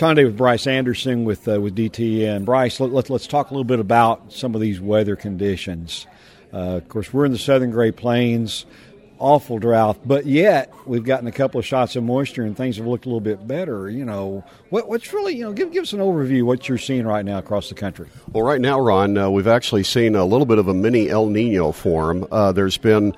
Talking today with Bryce Anderson with DTN. Bryce, let's talk a little bit about some of these weather conditions. Of course, we're in the southern Great Plains, awful drought, but yet we've gotten a couple of shots of moisture and things have looked a little bit better. What's really, give us an overview of what you're seeing right now across the country. Well, right now, Ron, we've actually seen a little bit of a mini El Nino form. There's been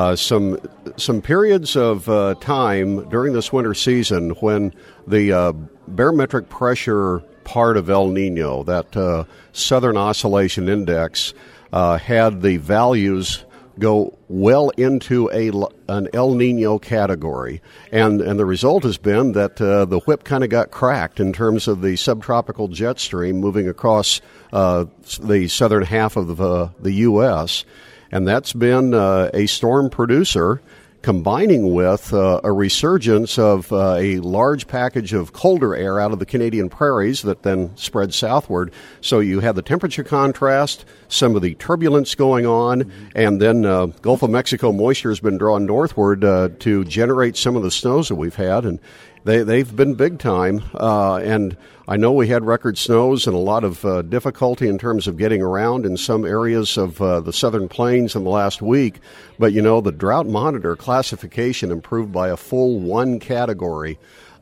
some periods of time during this winter season when the barometric pressure part of El Nino, that Southern Oscillation Index, had the values go well into an El Nino category, and the result has been that the whip kind of got cracked in terms of the subtropical jet stream moving across the southern half of the U.S., and that's been a storm producer combining with a resurgence of a large package of colder air out of the Canadian prairies that then spread southward. So you have the temperature contrast, some of the turbulence going on, and then Gulf of Mexico moisture has been drawn northward to generate some of the snows that we've had, and they've been big time. And I know we had record snows and a lot of difficulty in terms of getting around in some areas of the southern plains in the last week. But, the Drought Monitor classification improved by a full 1 category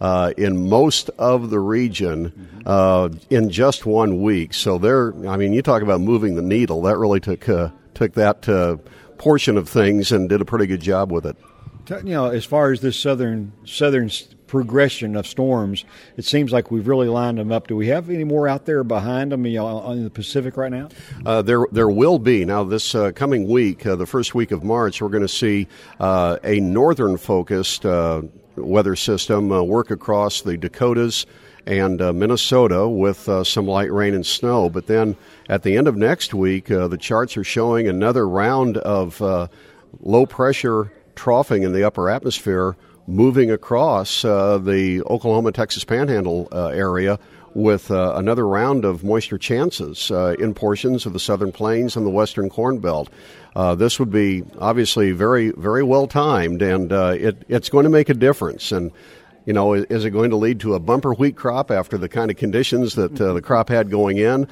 in most of the region in just 1 week. So you talk about moving the needle. That really took that portion of things and did a pretty good job with it. As far as this southern progression of storms, it seems like we've really lined them up. Do we have any more out there behind them in the Pacific right now? There will be. Now, this coming week, the first week of March, we're going to see a northern-focused weather system work across the Dakotas and Minnesota with some light rain and snow. But then at the end of next week, the charts are showing another round of low-pressure troughing in the upper atmosphere moving across the Oklahoma-Texas Panhandle area with another round of moisture chances in portions of the southern plains and the western Corn Belt. This would be obviously very, very well timed, and it's going to make a difference. And is it going to lead to a bumper wheat crop after the kind of conditions that the crop had going in?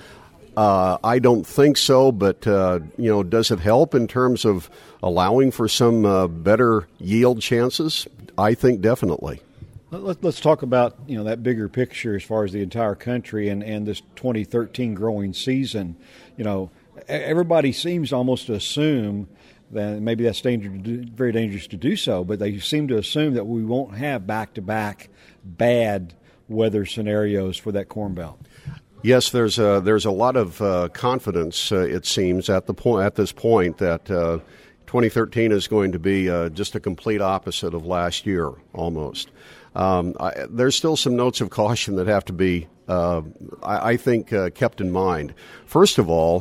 I don't think so, but, does it help in terms of allowing for some better yield chances? I think definitely. Let's talk about, that bigger picture as far as the entire country and this 2013 growing season. Everybody seems almost to assume that maybe that's very dangerous to do so, but they seem to assume that we won't have back-to-back bad weather scenarios for that Corn Belt. Yes, there's a lot of confidence, it seems, at this point that 2013 is going to be just a complete opposite of last year, almost. There's still some notes of caution that have to be, I think, kept in mind. First of all,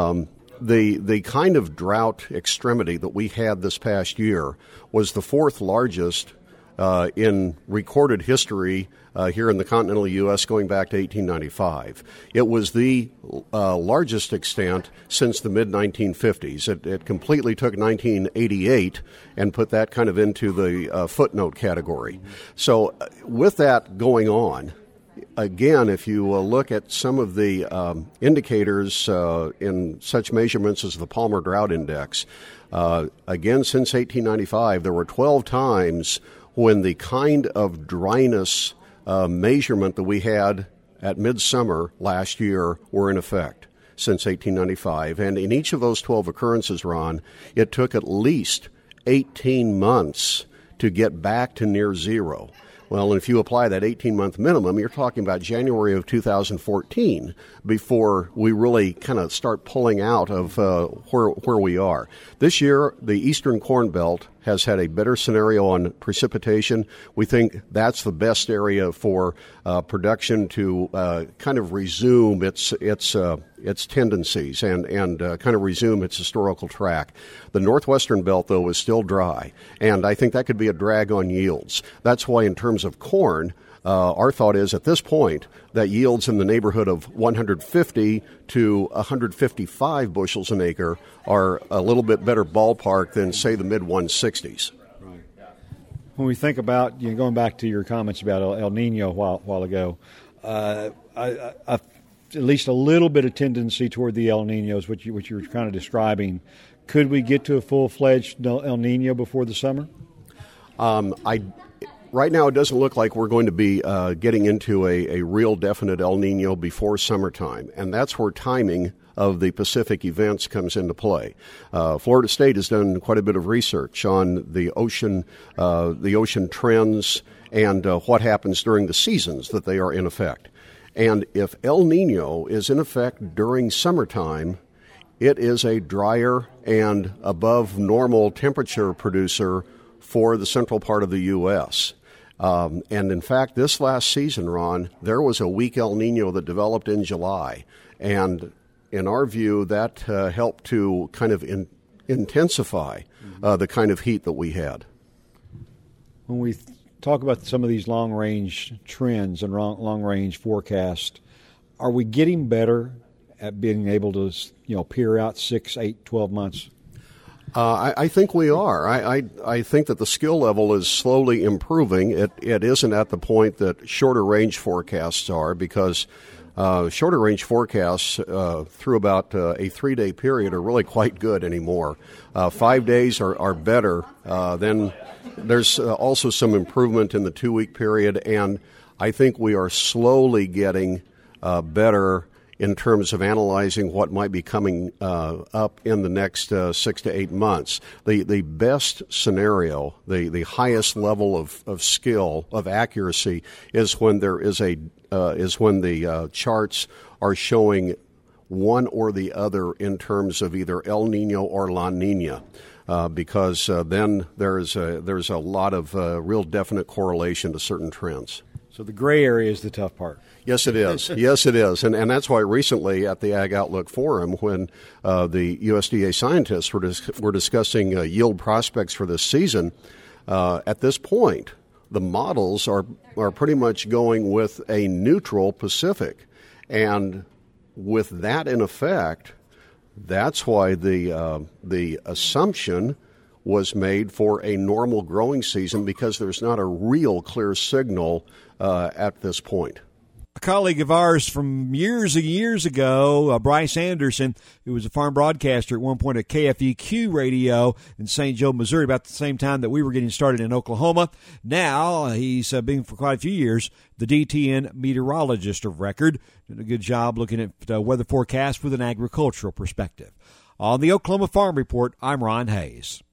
the kind of drought extremity that we had this past year was the fourth largest in recorded history here in the continental U.S. going back to 1895. It was the largest extent since the mid-1950s. It completely took 1988 and put that kind of into the footnote category. So with that going on, again, if you look at some of the indicators in such measurements as the Palmer Drought Index, again, since 1895, there were 12 times when the kind of dryness measurement that we had at midsummer last year were in effect since 1895. And in each of those 12 occurrences, Ron, it took at least 18 months to get back to near zero. Well, if you apply that 18-month minimum, you're talking about January of 2014 before we really kind of start pulling out of where we are. This year, the eastern Corn Belt has had a better scenario on precipitation. We think that's the best area for production to kind of resume its tendencies and kind of resume its historical track. The northwestern belt, though, is still dry, and I think that could be a drag on yields. That's why in terms of corn, our thought is at this point that yields in the neighborhood of 150 to 155 bushels an acre are a little bit better ballpark than, say, the mid-160s. When we think about, going back to your comments about El Nino a while ago, at least a little bit of tendency toward the El Niños, which you were kind of describing. Could we get to a full-fledged El Niño before the summer? Right now, it doesn't look like we're going to be getting into a real definite El Nino before summertime, and that's where timing of the Pacific events comes into play. Florida State has done quite a bit of research on the ocean trends and what happens during the seasons that they are in effect. And if El Nino is in effect during summertime, it is a drier and above normal temperature producer for the central part of the U.S. And in fact, this last season, Ron, there was a weak El Nino that developed in July. And in our view, that helped to kind of intensify the kind of heat that we had. When we talk about some of these long-range trends and long-range forecasts, are we getting better at being able to, peer out 6, 8, 12 months? I think we are. I think that the skill level is slowly improving. It isn't at the point that shorter range forecasts are, because shorter range forecasts through about a 3-day period are really quite good anymore. 5 days are better. Then there's also some improvement in the 2-week period, and I think we are slowly getting better in terms of analyzing what might be coming up in the next 6 to 8 months. The best scenario, the highest level of skill, of accuracy, is when there is when the charts are showing one or the other in terms of either El Nino or La Nina. Because then there's a lot of real definite correlation to certain trends. So the gray area is the tough part. Yes, it is. Yes, it is. And that's why recently at the Ag Outlook Forum, when the USDA scientists were discussing yield prospects for this season, at this point, the models are pretty much going with a neutral Pacific. And with that in effect, that's why the assumption was made for a normal growing season, because there's not a real clear signal at this point. A colleague of ours from years and years ago, Bryce Anderson, who was a farm broadcaster at one point at KFEQ Radio in St. Joe, Missouri, about the same time that we were getting started in Oklahoma. Now he's been for quite a few years the DTN meteorologist of record. Did a good job looking at weather forecasts with an agricultural perspective. On the Oklahoma Farm Report, I'm Ron Hayes.